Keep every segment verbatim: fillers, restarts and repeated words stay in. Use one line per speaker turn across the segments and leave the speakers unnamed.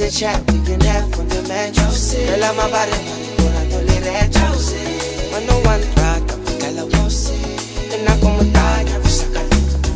a chat we can have fundamental. Nella ma bare ora tollerate. Ma no one tratta perché la voce è una comunità per saccare.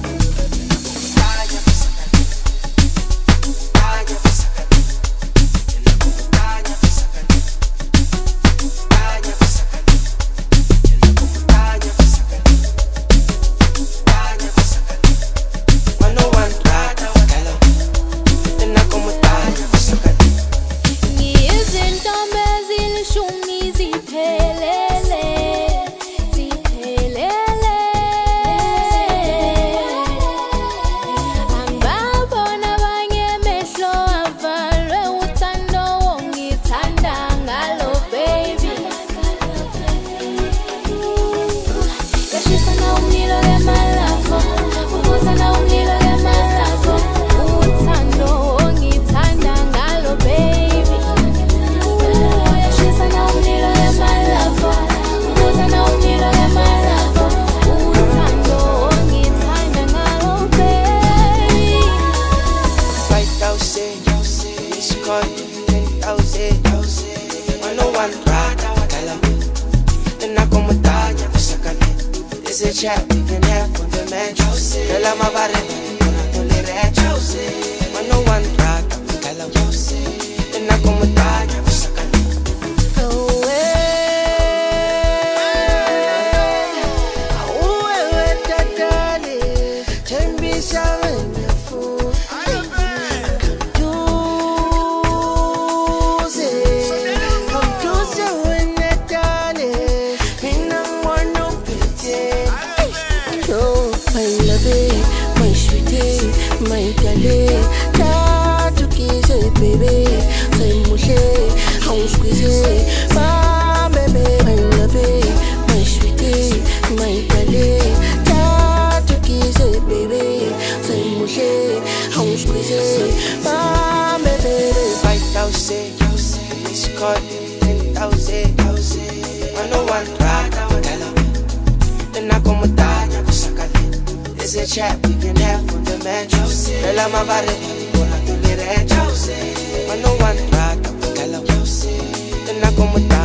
Chat we can have fundamental. Nella ma bare ora tollerate. Ma no one tratta perché la voce è una comunità per saccare. Chat we can have fundamental. Nella ma bare ora tollerate. Ma no one tratta perché la voce è una comunità.